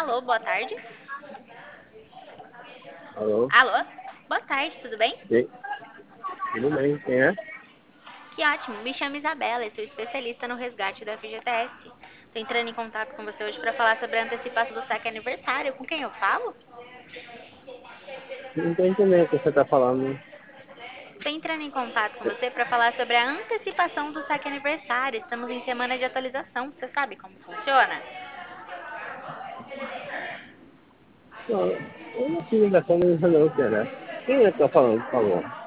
Alô, boa tarde. Alô? Alô? Boa tarde, tudo bem? Sim. Tudo bem, quem é? Que ótimo. Me chamo Isabela e sou especialista no resgate da FGTS. Tô entrando em contato com você hoje para falar sobre a antecipação do saque aniversário. Com quem eu falo? Não tô entendendo o que você tá falando. Tô entrando em contato com você para falar sobre a antecipação do saque aniversário. Estamos em semana de atualização. Você sabe como funciona? Não, eu não fiz ligação, não, não, cara. Quem é que tá falando, por favor?